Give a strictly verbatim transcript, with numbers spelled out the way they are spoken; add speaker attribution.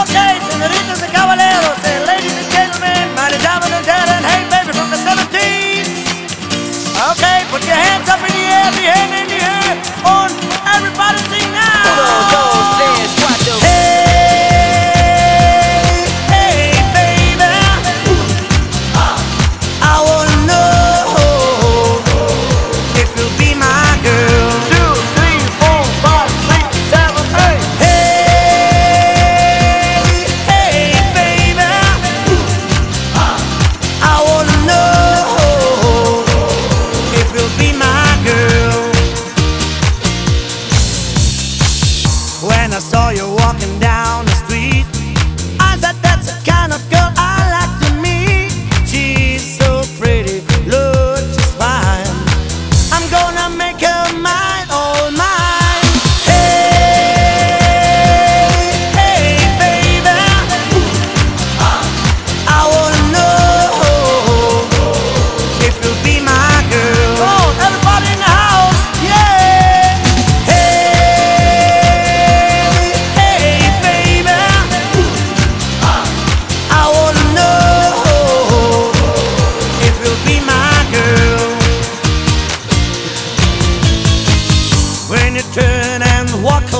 Speaker 1: Okay, senoritas and caballeros, and ladies and gentlemen, mighty diamond and talent, hey baby from the seventies. Okay, put your hands up in the air, the hand in the air, on everybody sing now. Hey, hey baby, I wanna know if you'll be my girl.
Speaker 2: Two, three, four, five, six, seven, eight.
Speaker 1: Hey, hey baby, I wanna know if you'll be my girl. When I saw you walking down the street, I said that's the kind of girl I like to meet. She's so pretty, looks just fine. I'm gonna make her mine, all mine. Hey, hey baby, I wanna know if you'll be my girl. Come on, everybody in the house, yeah. Hey, hey baby, I wanna know if you'll be my girl. When you turn and walk